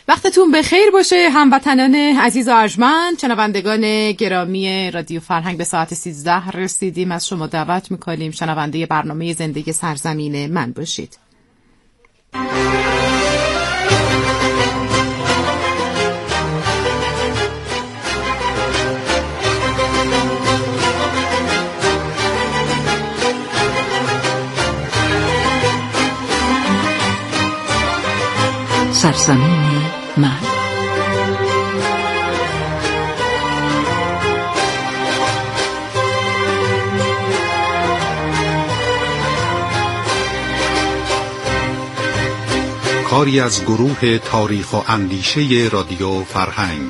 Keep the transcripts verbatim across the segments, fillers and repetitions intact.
وقتتون بخیر باشه هموطنان عزیز و ارجمند، شنوندگان گرامی رادیو فرهنگ. به ساعت سیزده رسیدیم. از شما دعوت میکنیم شنونده برنامه زندگی سرزمین من باشید. سرزمین من. کاری از گروه تاریخ و اندیشه رادیو فرهنگ.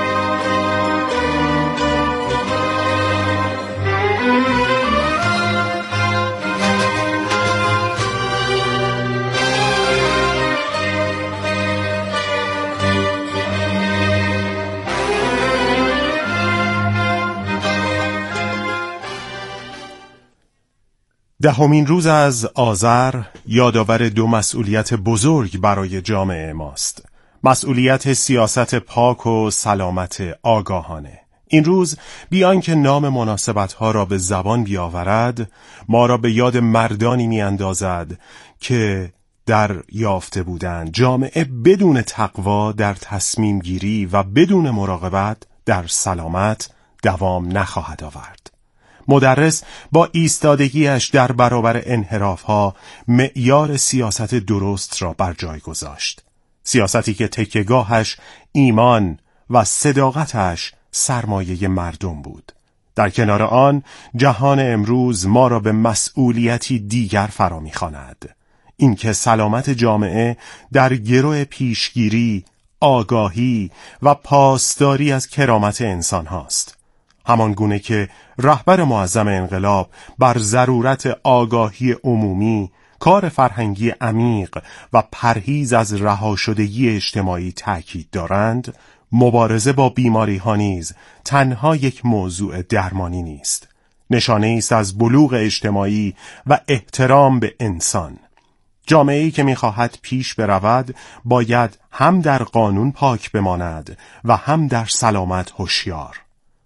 دهمین روز از آذر یادآور دو مسئولیت بزرگ برای جامعه ماست. مسئولیت سیاست پاک و سلامت آگاهانه. این روز بیان که نام مناسبت‌ها را به زبان بیاورد، ما را به یاد مردانی می‌اندازد که در یافته بودند جامعه بدون تقوا در تصمیم گیری و بدون مراقبت در سلامت دوام نخواهد آورد. مدرس با ایستادگیش در برابر انحراف‌ها معیار سیاست درست را بر جای گذاشت. سیاستی که تکیه‌گاهش ایمان و صداقتش سرمایه مردم بود. در کنار آن جهان امروز ما را به مسئولیتی دیگر فرا می‌خواند. اینکه سلامت جامعه در گرو پیشگیری، آگاهی و پاسداری از کرامت انسان هاست. همان گونه که رهبر معظم انقلاب بر ضرورت آگاهی عمومی، کار فرهنگی عمیق و پرهیز از رهاشدگی اجتماعی تأکید دارند، مبارزه با بیماری ها نیز تنها یک موضوع درمانی نیست. نشانه است از بلوغ اجتماعی و احترام به انسان. جامعه‌ای که می‌خواهد پیش برود باید هم در قانون پاک بماند و هم در سلامت هوشیار.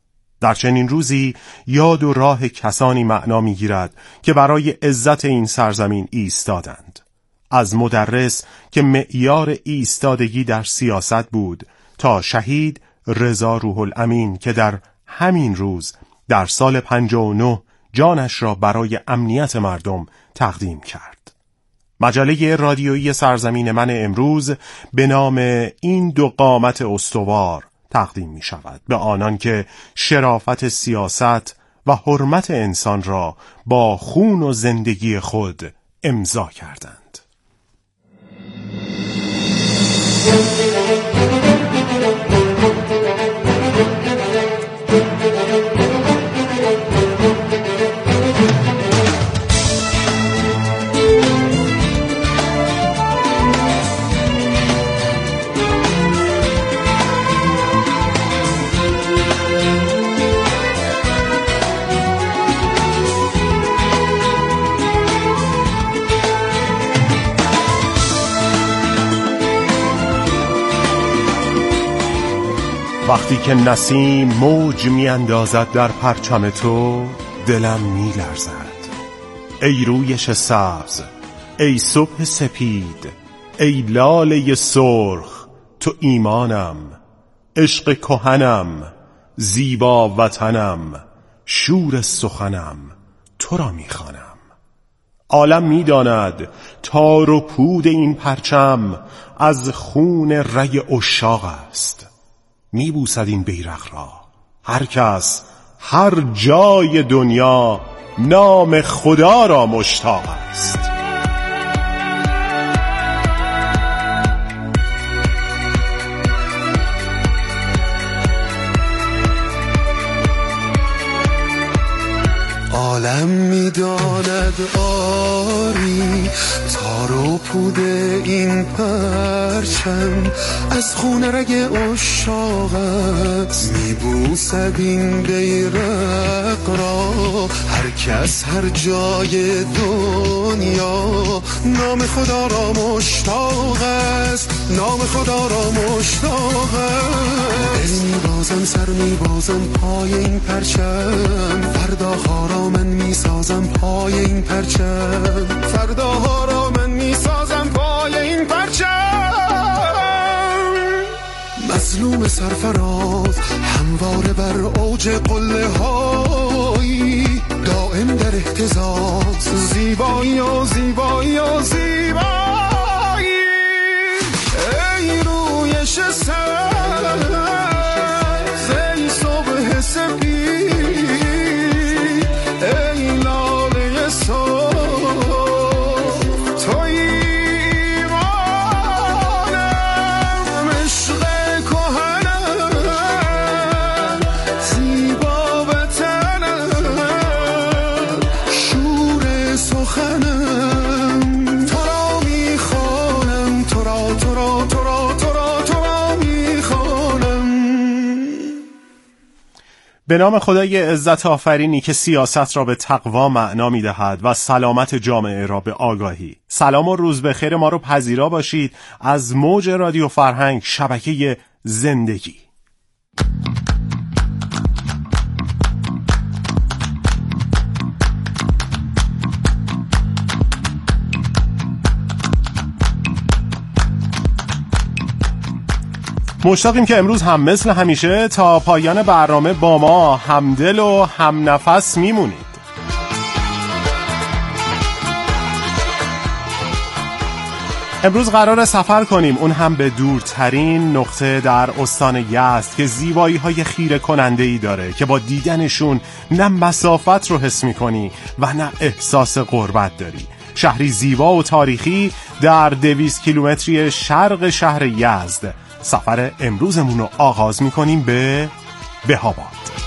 در چنین روزی یاد و راه کسانی معنا می‌گیرد که برای عزت این سرزمین ایستادند. از مدرس که معیار ایستادگی در سیاست بود تا شهید رضا روح الامین که در همین روز در سال پنجاه و نه جانش را برای امنیت مردم تقدیم کرد. مجله رادیویی سرزمین من امروز به نام این دو قامت استوار تقدیم می شود به آنان که شرافت سیاست و حرمت انسان را با خون و زندگی خود امضا کردند. وقتی که نسیم موج می اندازد در پرچم تو، دلم می لرزد. ای رویش سبز، ای صبح سپید، ای لاله سرخ، تو ایمانم، عشق کهنم، زیبا وطنم، شور سخنم، تو را می خوانم. عالم می داند تار و پود این پرچم از خون رگ عشاق است. می بوسد این بیرق را هر کس هر جای دنیا نام خدا را مشتاق است. عالم می داند آری تار و پود این پرچم از خون رگ عشاق است. می بوسد این بیرق را هر کس هر جای دنیا نام خدا را مشتاق است، نام خدا را مشتاق است. دل میبازم سر میبازم پای این پرچم، فرداها را من میسازم پای این پرچم، فرداها را من میسازم پای این پرچم. مظلوم سرفراز همواره بر اوج قله هایی، دائم در اهتزاز، زیبایی و زیبایی و زیبایی. ای رویش سر ای صبح سپید، ای لاله صبح توی به نام خدای عزت آفرینی که سیاست را به تقوا معنا می‌دهد و سلامت جامعه را به آگاهی. سلام و روز بخیر ما رو پذیرا باشید از موج رادیو فرهنگ، شبکه زندگی. مشتاقیم که امروز هم مثل همیشه تا پایان برنامه با ما همدل و هم نفس میمونید. امروز قرار سفر کنیم، اون هم به دورترین نقطه در استان یزد که زیبایی های خیره کننده ای داره که با دیدنشون نه مسافت رو حس میکنی و نه احساس غربت داری. شهری زیبا و تاریخی در دویست کیلومتری شرق شهر یزد. سفر امروزمون رو آغاز میکنیم به بهاباد.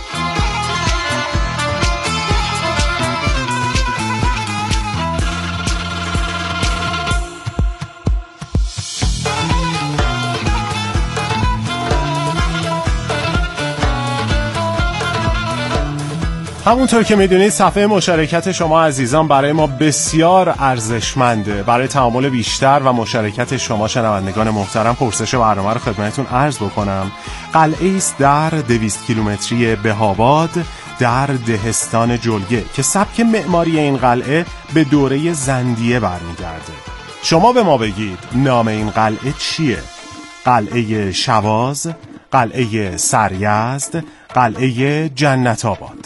همونطور که میدونید صفحه مشارکت شما عزیزان برای ما بسیار ارزشمنده. برای تعامل بیشتر و مشارکت شما شنوندگان محترم پرسش برنامه رو خدمتتون عرض بکنم. قلعه است در دویست کیلومتری بهاباد در دهستان جلگه که سبک معماری این قلعه به دوره زندیه برمیگرده. شما به ما بگید نام این قلعه چیه؟ قلعه شواز، قلعه سریزد، قلعه جنت آباد.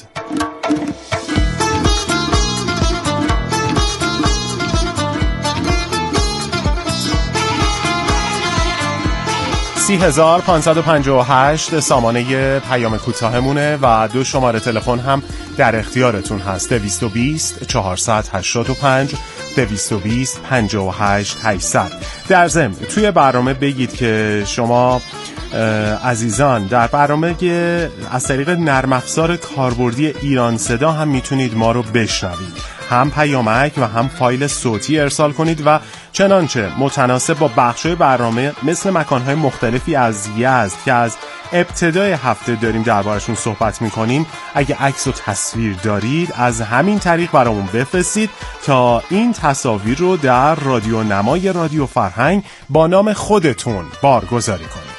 سی هزار پانصد و پنجاه و هشت سامانه پیام کوتاهمونه و دو شماره تلفن هم در اختیارتون هست. دویست و بیست چهارصد و هشتاد و پنج دویست و بیست پنجاه و هشت هشتصد. در ضمن توی برنامه بگید که شما عزیزان در برنامه از طریق نرم افزار کاربردی ایران صدا هم میتونید ما رو بشنوید، هم پیامک و هم فایل صوتی ارسال کنید و چنانچه متناسب با بخش‌های برنامه مثل مکان‌های مختلفی از یزد که از ابتدای هفته داریم دربارشون صحبت می‌کنیم، اگه عکس و تصویر دارید از همین طریق برامون بفرستید تا این تصاویر رو در رادیو نمای رادیو فرهنگ با نام خودتون بارگذاری کنید.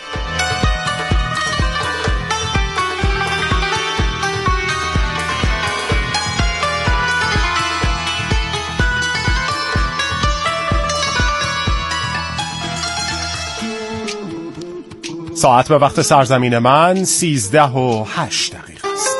ساعت به وقت سرزمین من سیزده و هشت دقیقه است.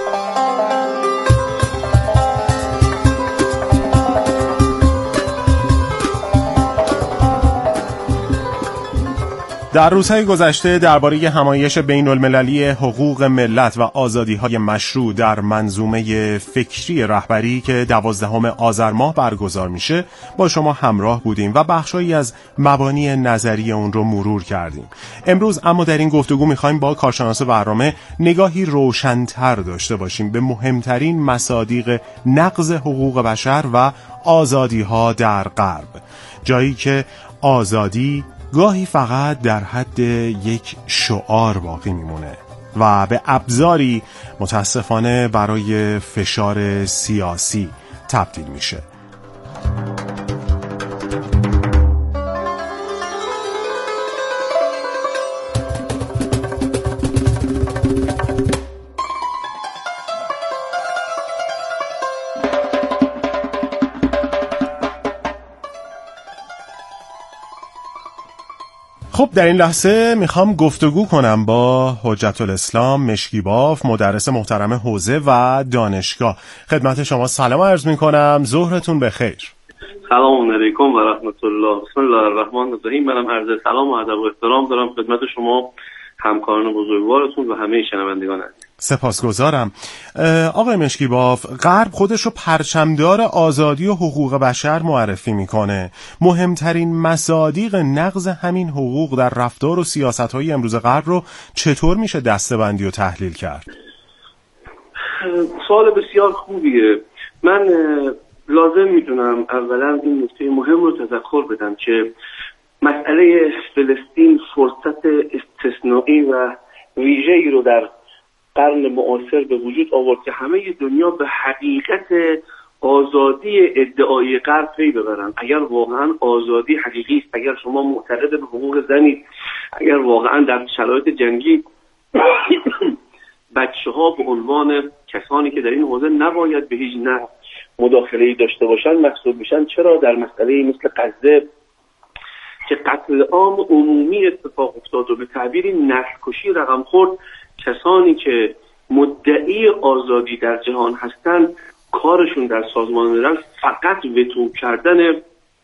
در روزهای گذشته درباره همایش بین المللی حقوق ملت و آزادی‌های مشروع در منظومه فکری رهبری که دوازدهم آذر ماه برگزار میشه با شما همراه بودیم و بخشایی از مبانی نظری اون رو مرور کردیم. امروز اما در این گفتگو می‌خوایم با کارشناس برنامه نگاهی روشن‌تر داشته باشیم به مهمترین مصادیق نقض حقوق بشر و آزادی‌ها در غرب، جایی که آزادی گاهی فقط در حد یک شعار باقی میمونه و به ابزاری متاسفانه برای فشار سیاسی تبدیل میشه. خب در این لحظه میخوام گفتگو کنم با حجت الاسلام مشکیباف، مدرس محترم حوزه و دانشگاه. خدمت شما سلام عرض میکنم، ظهرتون بخیر. سلام علیکم و رحمت الله. بسم الله الرحمن الرحیم. منم عرض سلام و ادب و احترام دارم خدمت شما همکاران بزرگوارتون و همه شنوندگان عزیز. سپاسگزارم. آقای مشکیباف، غرب خودش رو پرچمدار آزادی و حقوق بشر معرفی میکنه. مهمترین مصادیق نقض همین حقوق در رفتار و سیاست‌های امروز غرب رو چطور میشه دسته‌بندی و تحلیل کرد؟ سوال بسیار خوبیه. من لازم میدونم اولا این نکته مهم رو تذکر بدم که مسئله فلسطین فرصت استثنایی و ویژه‌ای رو در قرن معاصر به وجود آورد که همه دنیا به حقیقت آزادی ادعای غرب پی ببرن. اگر واقعا آزادی حقیقی است، اگر شما معتقد به حقوق زنید، اگر واقعا در شرایط جنگی بچه‌ها به عنوان کسانی که در این حوزه نباید به هیچ نحو مداخله‌ای داشته باشن محسوب میشن، چرا در مسئله مثل غزه که قتل عام عمومی اتفاق افتاد و به تعبیری نسل کشی رقم خورد، کسانی که مدعی آزادی در جهان هستند کارشون در سازمان ملل فقط وتو کردن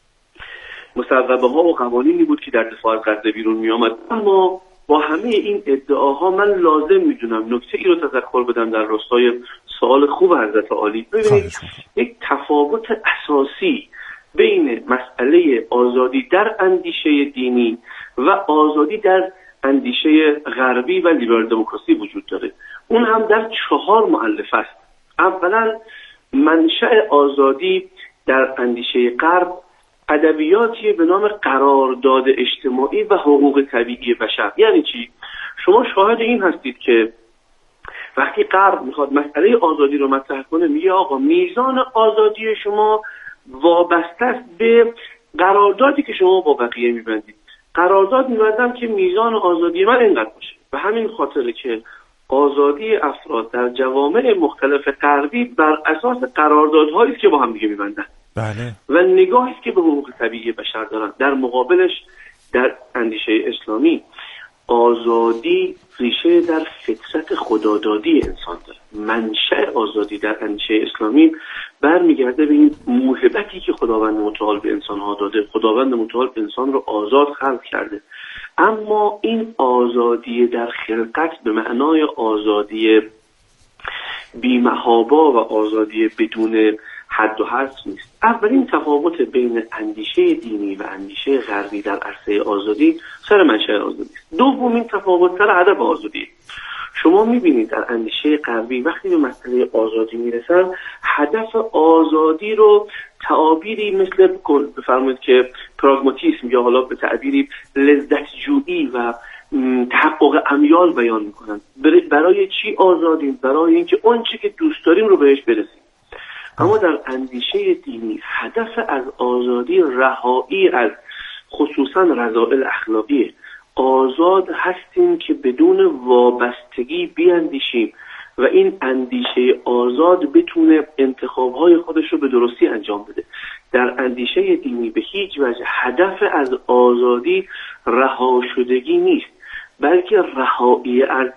مصوبه ها و قوانینی بود که در دفاع از غزه بیرون می آمد. اما با همه این ادعاها من لازم میدونم نکته ای رو تذکر بدم در راستای سوال خوب حضرت عالی. ببینید یک تفاوت اساسی بین مسئله آزادی در اندیشه دینی و آزادی در اندیشه غربی و لیبرال دموکراسی وجود داره. اون هم در چهار مؤلفه است. اولا منشأ آزادی در اندیشه غرب ادبیاتی به نام قرارداد اجتماعی و حقوق طبیعی بشر. یعنی چی؟ شما شاهد این هستید که وقتی غرب میخواد مسئله آزادی رو مطرح کنه میگه آقا میزان آزادی شما وابسته است به قراردادی که شما با بقیه میبندید. قرارداد می‌بندم که میزان آزادی من اینقدر باشه. و همین خاطره که آزادی افراد در جوامع مختلف غربی بر اساس قراردادهایی است که با هم دیگه می‌بندن. بله. و نگاهی است که به حقوق طبیعی بشر دارن. در مقابلش در اندیشه اسلامی آزادی ریشه در فطرت خدادادی انسان داره. منشأ آزادی در اندیشه اسلامی برمیگرده به این موهبتی که خداوند متعال به انسان‌ها داده. خداوند متعال انسان رو آزاد خلق کرده، اما این آزادی در خلقت به معنای آزادی بی‌محابا و آزادی بدون حد و حصر نیست. اولین تفاوت بین اندیشه دینی و اندیشه غربی در عرصه آزادی سر منشأ آزادی است. دومین تفاوت سر هدف آزادی. شما میبینید در اندیشه غربی وقتی به مسئله آزادی میرسن هدف آزادی رو تعابیری مثل بفرمایید که پراگماتیسم یا حالا به تعبیری لذت جویی و تحقق امیال بیان میکنن. برای چی آزادیم؟ برای اینکه اون چی که دوست داریم رو بهش برسیم. اما در اندیشه دینی هدف از آزادی رهایی از خصوصا رذائل اخلاقی. آزاد هستیم که بدون وابستگی بیاندیشیم و این اندیشه آزاد بتونه انتخابهای خودش رو به درستی انجام بده. در اندیشه دینی به هیچ وجه هدف از آزادی رها شدگی نیست، بلکه رهایی از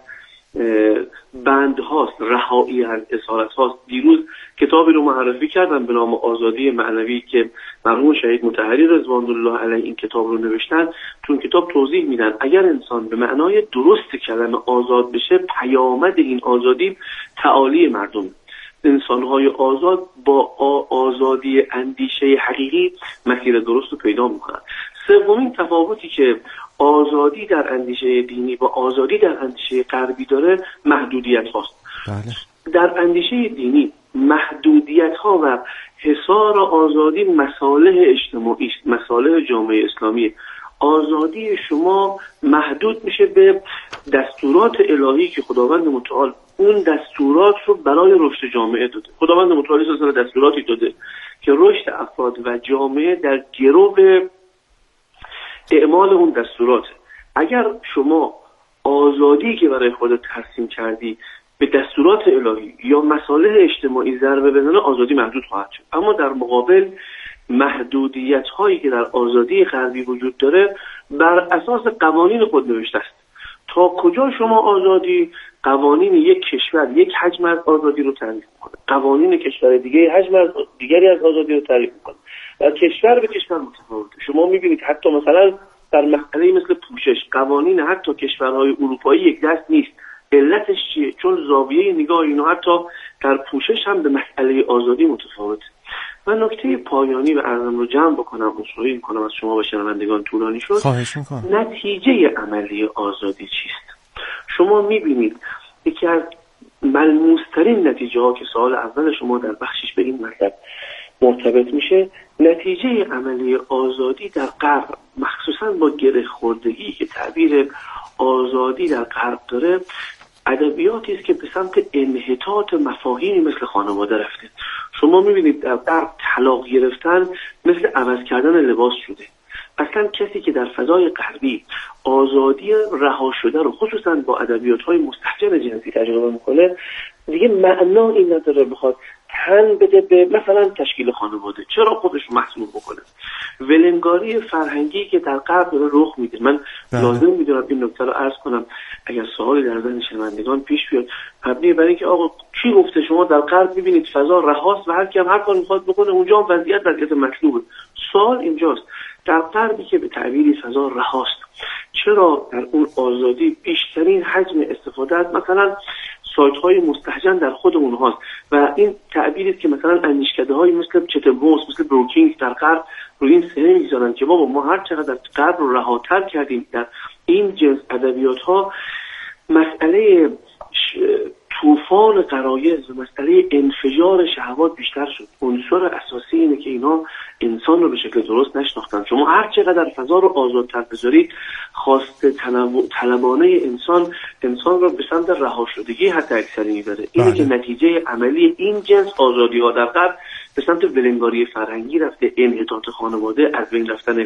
بند هاست، رهایی از اسارت هاست. دیروز کتابی رو معرفی کردم به نام آزادی معنوی که مرحوم شهید مطهری رضوان الله علیه این کتاب رو نوشتن. تو این کتاب توضیح میدن اگر انسان به معنای درست کلمه آزاد بشه، پیامد این آزادی تعالی مردم، انسان‌های آزاد با آزادی اندیشه حقیقی مسیر درست رو پیدا میکنن. سومین تفاوتی که آزادی در اندیشه دینی و آزادی در اندیشه غربی داره محدودیت هاست. بله. در اندیشه دینی محدودیت ها و حصار آزادی مصالح اجتماعی است، مصالح جامعه اسلامی. آزادی شما محدود میشه به دستورات الهی که خداوند متعال اون دستورات رو برای رشد جامعه داده. خداوند متعال اصلا دستوراتی داده که رشد افراد و جامعه در گرو اعمال اون دستورات. اگر شما آزادی که برای خودت ترسیم کردی به دستورات الهی یا مصالح اجتماعی ضربه بزنه، آزادی محدود خواهد شد. اما در مقابل محدودیت هایی که در آزادی غربی وجود داره بر اساس قوانین خود نوشته است. تا کجا شما آزادی، قوانین یک کشور یک حجم از آزادی رو تعریف میکنه، قوانین کشور دیگه حجم از دیگری از آزادی رو تعریف میکنه و کشور به کشور متفاوته. شما میبینید حتی مثلا در مسئله مثل پوشش قوانین حتی کشورهای اروپایی یک دست نیست. علتش چیه؟ چون زاویه نگاه اینا حتی در پوشش هم به مسئله آزادی متفاوته. و نکته پایانی و عرضم رو جمع بکنم، عذرخواهی میکنم از شما و شنوندگان طولانی شد. خواهش میکنم. نتیجه عملی آزادی چیست؟ شما میبینید یکی از ملموس‌ترین نتیجه ها که سوال اول شما در بخشش به این مطلب مرتبط میشه، نتیجه عملی آزادی در غرب، مخصوصا با گره خوردگی که تعبیر آزادی در غرب داره، ادبیاتی است که به سمت انحطاط مفاهیمی مثل خانواده رفته. شما میبینید در غرب طلاق گرفتن مثل عوض کردن لباس شده. اصلا کسی که در فضای غربی آزادی رها شده رو خصوصا با ادبیات‌های مستهجن جنسی تجربه میکنه، دیگه معنا این نداره بخواد تن بده به مثلا تشکیل خانواده. چرا خودش رو محصول بکنه؟ ولنگاری فرهنگی که در غرب داره رخ میده. من لازم میدونم این نکته رو عرض کنم اگر سوالی در ذهن شنوندگان پیش بیاد، مبنی بر اینکه آقا کی گفته شما در غرب میبینید فضا رهاست و هر کی هم هر کاری میخواد بکنه، اونجا هم وضعیت وضعیت مطلوبه. سوال اینجاست، در غربی که به تعبیری فضا رهاست، چرا در اون آزادی بیشترین حجم استفاده از مثلا سایت های مستهجن در خود اونهاست و این تعبیری که مثلا اندیشکده های مثل چتلموس مثل بروکینگ در غرب روی این سنه میگذارن که بابا ما هر چقدر غرب رو رهاتر کردیم در این جنس ادبیات ها، مسئله طوفان غرایز و مسئله انفجار شهوات بیشتر شد. عنصر اساسی اینه که اینا انسان رو به شکل درست نشناختن. شما هر چقدر فضا رو آزادتر بذارید، خواست طلبانه انسان انسان رو به سمت رها شدگی حتی اکثری میبره. اینه که نتیجه عملی این جنس آزادی ها در غرب به سمت ولنگاری فرهنگی رفته، انحطاط خانواده، از بین رفتن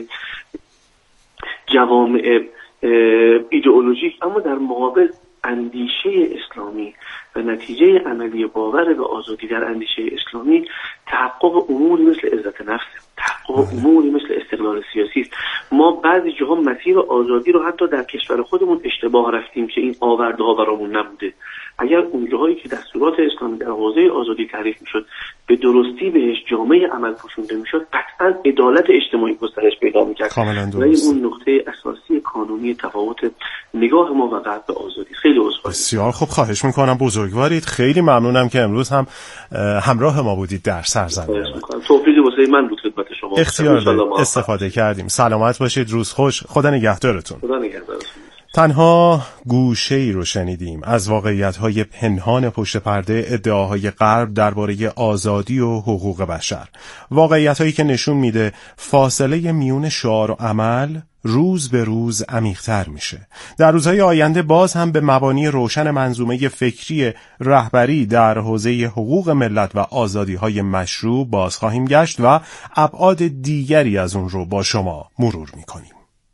جوامع ایدئولوژیک. اما در مقابل اندیشه اسلامی و نتیجه عملی باور به آزادی در اندیشه اسلامی تحقق اموری مثل عزت نفس، تحقق اموری مثل استقلال سیاسی است. ما بعضی جاها مسیر آزادی رو حتی در کشور خودمون اشتباه رفتیم که این آورده ها برامون نبوده. اگر اون جاهایی که دستورات اسلامی در حوزه آزادی تعریف میشد به درستی بهش جامعه عمل پوشونده میشد، قطعا عدالت اجتماعی گسترش پیدا میکرد. و این اون نقطه اساسی کانونی تفاوت نگاه ما و غرب به آزادی. خیلی عذرخواهی. بسیار خوب، خواهش میکنم، بزرگوارید. خیلی ممنونم که امروز هم همراه ما بودید در سرزمین. توفیقی واسه من بود خدمت شما. اختیار استفاده کردیم. سلامت باشید، روز خوش، خدا نگهدارتون. خدا نگهدارتون. تنها گوشه‌ای رو شنیدیم از واقعیت‌های پنهان پشت پرده ادعاهای غرب درباره آزادی و حقوق بشر، واقعیت‌هایی که نشون میده فاصله میون شعار و عمل روز به روز عمیق‌تر میشه. در روزهای آینده باز هم به مبانی روشن منظومه فکری رهبری در حوزه حقوق ملت و آزادی‌های مشروع باز خواهیم گشت و ابعاد دیگری از اون رو با شما مرور می‌کنیم.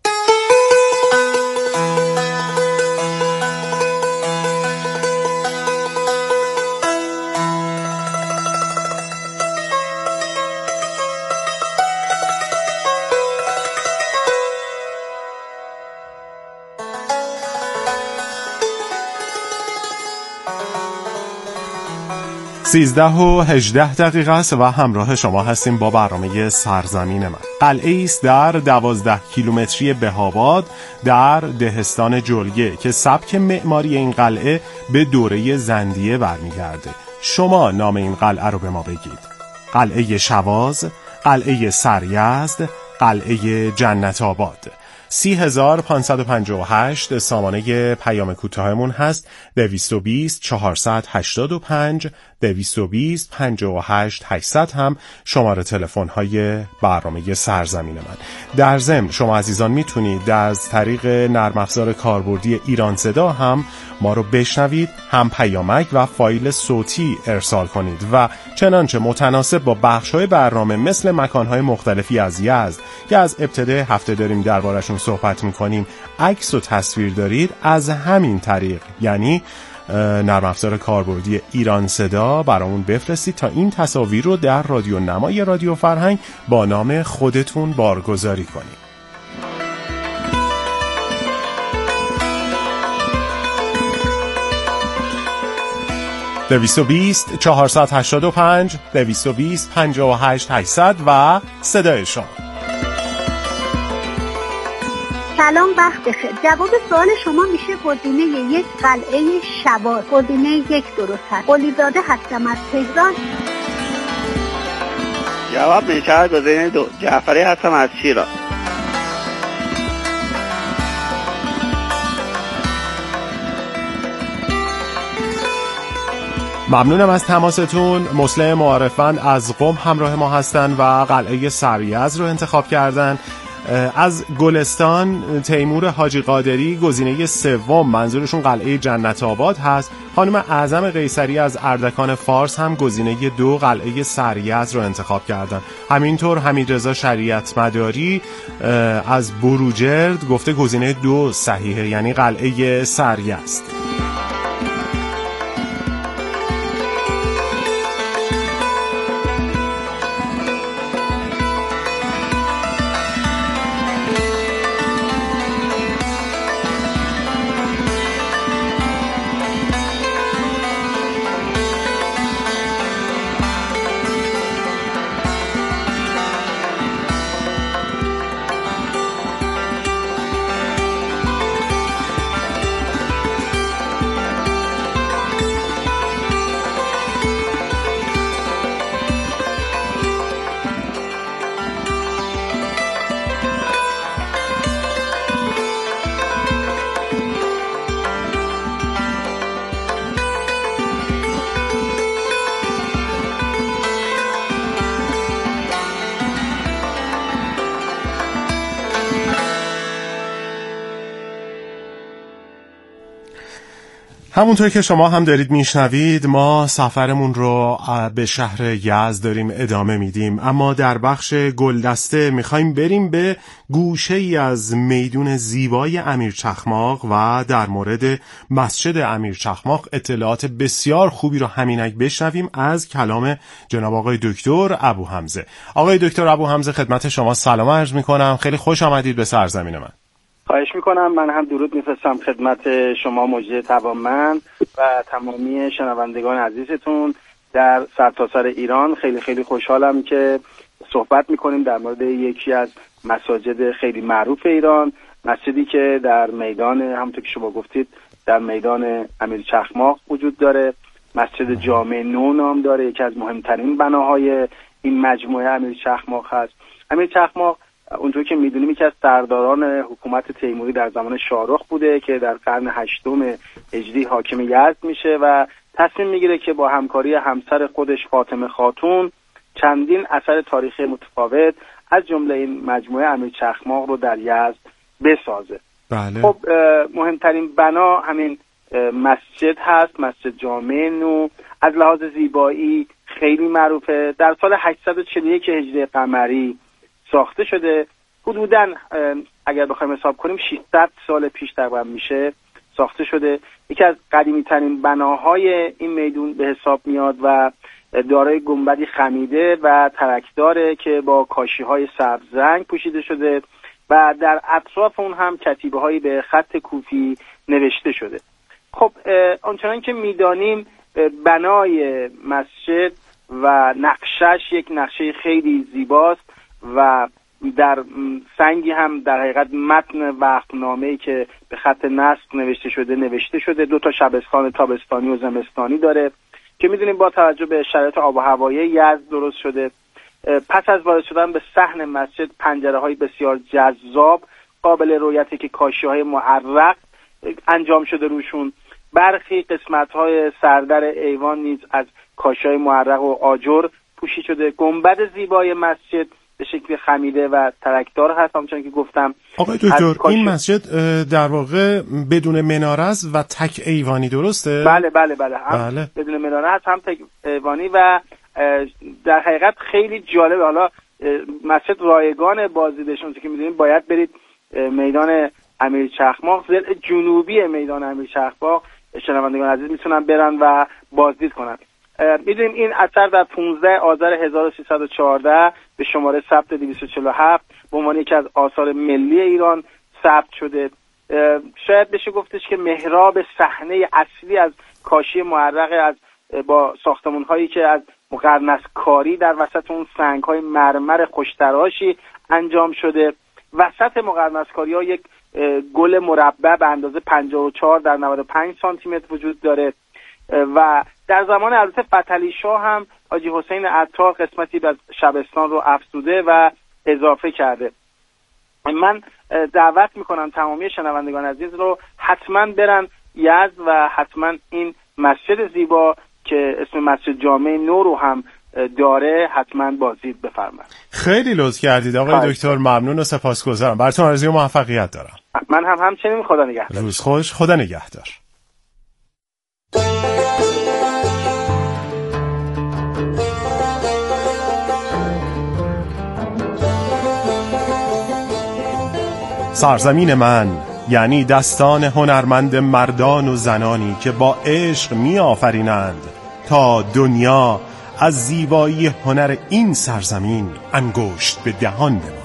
سیزده و هجده دقیقه است و همراه شما هستیم با برنامه سرزمین من. قلعه است در دوازده کیلومتری بهاباد در دهستان جلگه که سبک معماری این قلعه به دوره زندیه برمیگرده. شما نام این قلعه رو به ما بگید. قلعه شواز، قلعه سریزد، قلعه جنت آباد. سی هزار پانصد و پنجاه و هشت سامانه پیام کوتاهمون هست. دویست و بیست چهارصد هشتاد و پنج دویست و بیست پنجاه و هشت هشتصد هم شماره تلفن های برنامه سرزمین من. در ضمن شما عزیزان میتونید از طریق نرم افزار کاربردی ایران صدا هم ما رو بشنوید، هم پیامک و فایل صوتی ارسال کنید و چنانچه متناسب با بخش های برنامه مثل مکان های مختلفی از یزد که از ابتدای هفته داریم دربارشون صحبت میکنیم عکس و تصویر دارید، از همین طریق یعنی نرم افزار کاربردی ایران صدا برامون بفرستید تا این تصاویر رو در رادیو نمای رادیو فرهنگ با نام خودتون بارگذاری کنید. دویست و بیست چهارصد و هشتاد و پنج دویست و بیست پنجاه و هشت هشتصد و صدای شما. سلام، وقت بخیر. جواب سوال شما میشه گزینه یک، قلعه شواز. گزینه یک درست هست. قلیزاده هستم از تهران. جواب میشه گزینه دو، جعفری هستم از شیراز. ممنونم از تماستون. مسلم معارفند از قم همراه ما هستن و قلعه سریز رو انتخاب کردن. از گلستان تیمور حاجی قادری گزینه سوم، منظورشون قلعه جنت آباد هست. خانم اعظم قیصری از اردکان فارس هم گزینه دو، قلعه سریز رو انتخاب کردن. همینطور حمیدرضا شریعت مداری از بروجرد گفته گزینه دو صحیحه، یعنی قلعه سریز. همونطور که شما هم دارید میشنوید ما سفرمون رو به شهر یزد داریم ادامه میدیم، اما در بخش گلدسته میخوایم بریم به گوشه ای از میدون زیبای امیر چخماق و در مورد مسجد امیر چخماق اطلاعات بسیار خوبی رو همینک بشنویم از کلام جناب آقای دکتر ابو حمزه. آقای دکتر ابو حمزه خدمت شما سلام عرض میکنم، خیلی خوش آمدید به سرزمین من. خواهش میکنم. من هم درود میفرستم خدمت شما مجری توانمند و تمامی شنوندگان عزیزتون در سرتاسر ایران. خیلی خیلی خوشحالم که صحبت میکنیم در مورد یکی از مساجد خیلی معروف ایران، مسجدی که در میدان، همونطور که شما گفتید، در میدان امیر چخماق وجود داره. مسجد جامع نو نام داره، یکی از مهمترین بناهای این مجموعه امیر چخماق هست. امیر چخماق اونجور که میدونیم یکی از سرداران حکومت تیموری در زمان شاهرخ بوده که در قرن هشتم هجری حاکم یزد میشه و تصمیم میگیره که با همکاری همسر خودش فاطمه خاتون چندین اثر تاریخی متفاوت از جمله این مجموعه امیر چخماق رو در یزد بسازه. بله. خب مهمترین بنا همین مسجد هست، مسجد جامع نو. از لحاظ زیبایی خیلی معروفه. در سال هشتصد و چهل و یک هجری قمری ساخته شده. حدوداً اگر بخوایم حساب کنیم ششصد سال پیش تقریبا میشه ساخته شده. یکی از قدیمی ترین بناهای این میدون به حساب میاد و دارای گنبدی خمیده و ترکداره که با کاشی‌های سبز رنگ پوشیده شده و در اطراف اون هم کتیبه‌هایی به خط کوفی نوشته شده. خب آنچنان که میدانیم بنای مسجد و نقشش یک نقشه خیلی زیباست و در سنگی هم در حقیقت متن وقتنامه‌ای که به خط نسق نوشته شده نوشته شده. دو تا شبستان تابستانی و زمستانی داره که میدونیم با توجه به شرایط آب و هوایی یزد درست شده. پس از وارد شدن به صحن مسجد پنجره‌های بسیار جذاب قابل رؤیتی که کاشی‌های معرق انجام شده روشون. برخی قسمت‌های سردر ایوان نیز از کاشی‌های معرق و آجر پوشیده شده. گنبد زیبای مسجد به شکل خمیده و ترکدار هست. همچنان که گفتم آقای دکتر کاش... این مسجد در واقع بدون مناره است و تک ایوانی درسته؟ بله بله بله هم بله. بدون مناره هست هم تک ایوانی و در حقیقت خیلی جالب. حالا مسجد رایگان بازدیدشون که میدونید باید برید میدان امیر چخماق، ضلع جنوبی میدان امیر چخماق شنوندگان عزیز میتونن برن و بازدید کنن. میدونیم این اثر در پانزده آذر هزار و سیصد و چهارده به شماره ثبت دویست و چهل و هفت به عنوان یکی از آثار ملی ایران ثبت شده. شاید بشه گفتش که محراب صحنه اصلی از کاشی معرق از با ساختمان هایی که از مقرنس‌کاری در وسط اون سنگ های مرمر خوشتراشی انجام شده. وسط مقرنس‌کاری ها یک گل مربع به اندازه پنجاه و چهار در نود و پنج سانتی متر وجود داره و در زمان البته فتحعلی شاه هم حاجی حسین عطار قسمتی از شبستان رو افزوده و اضافه کرده. من دعوت میکنم تمامی شنوندگان عزیز رو حتما برن یزد و حتما این مسجد زیبا که اسم مسجد جامع نور رو هم داره حتما بازدید بفرمایید. خیلی لطف کردید آقای دکتر، ممنون و سپاسگزارم. براتون آرزوی موفقیت دارم. من هم همچنین. خدا نگهدار. روز خوش. خدا نگهدار. سرزمین من یعنی دستان هنرمند مردان و زنانی که با عشق می آفرینند تا دنیا از زیبایی هنر این سرزمین انگشت به دهان بماند.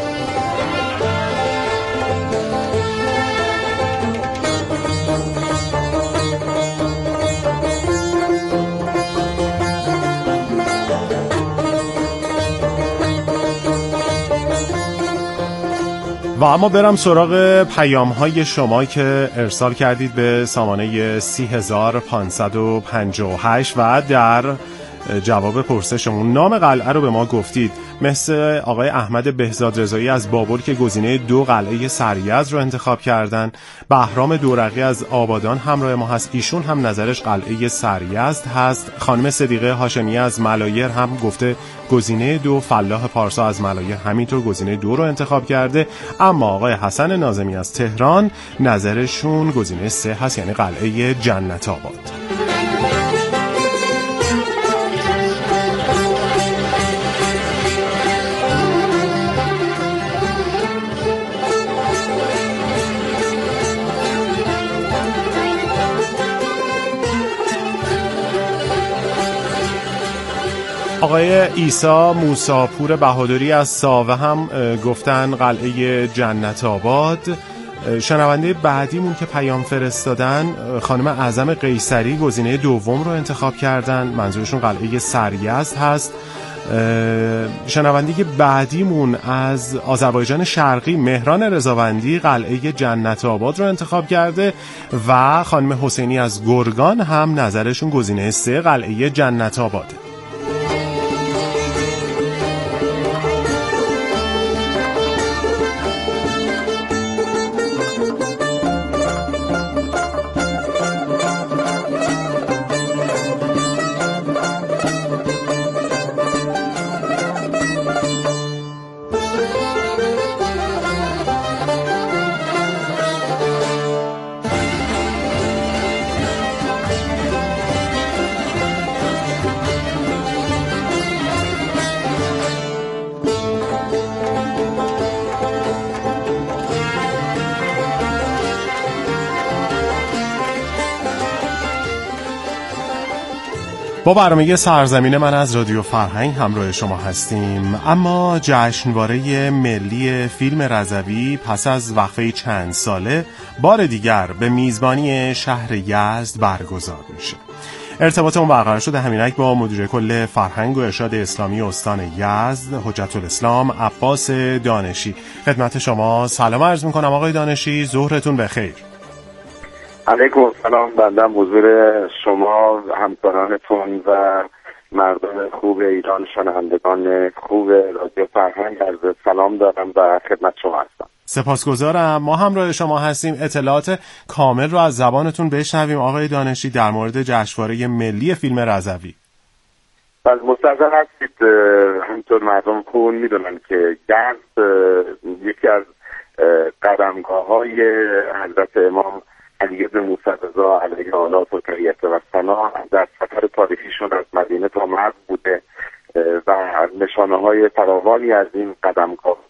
و اما برم سراغ پیام های شما که ارسال کردید به سامانه سی هزار پانصد و پنجاه و هشت و در جواب پرسشمون نام قلعه رو به ما گفتید، مثل آقای احمد بهزاد رضایی از بابل که گزینه دو قلعه سریز رو انتخاب کردن. بهرام دورقی از آبادان همراه ما هست، ایشون هم نظرش قلعه سریزد هست. خانم صدیقه هاشمی از ملایر هم گفته گزینه دو. فلاح پارسا از ملایر همینطور گزینه دو رو انتخاب کرده. اما آقای حسن ناظمی از تهران نظرشون گزینه سه هست، یعنی قلعه جنت آباد. آقای عیسی موساپور بهادری از ساوه هم گفتن قلعه جنت آباد. شنونده بعدیمون که پیام فرستادن خانم اعظم قیصری گزینه دوم رو انتخاب کردن، منظورشون قلعه سریزد هست. شنونده بعدیمون از آذربایجان شرقی مهران رضاوندی قلعه جنت آباد رو انتخاب کرده و خانم حسینی از گرگان هم نظرشون گزینه سه قلعه جنت آباده. با برنامه سرزمین من از رادیو فرهنگ همراه شما هستیم. اما جشنواره ملی فیلم رضوی پس از وقفه چند ساله بار دیگر به میزبانی شهر یزد برگزار میشه. ارتباطمون برقرار شده همینک با مدیر کل فرهنگ و ارشاد اسلامی استان یزد حجت الاسلام عباس دانشی. خدمت شما سلام عرض میکنم آقای دانشی، ظهرتون بخیر. علیکم سلام. بندم حضور شما همکارانتون و مردم خوب ایران، شنوندگان خوب رادیو فرهنگ عرض سلام دارم و خدمت شما هستم. سپاسگزارم. ما همراه شما هستیم. اطلاعات کامل رو از زبانتون بشنویم آقای دانشی در مورد جشنواره ملی فیلم رضوی. بله مستحضر هستید. همطور مردم خوب میدونن که یزد یکی از قدمگاه‌های حضرت امام علی بن موسی رضا علیه آلات و تحیت و ثنا در سفر تاریخیشون از مدینه تا مرو بوده و نشانه های فراوانی از این قدمگاه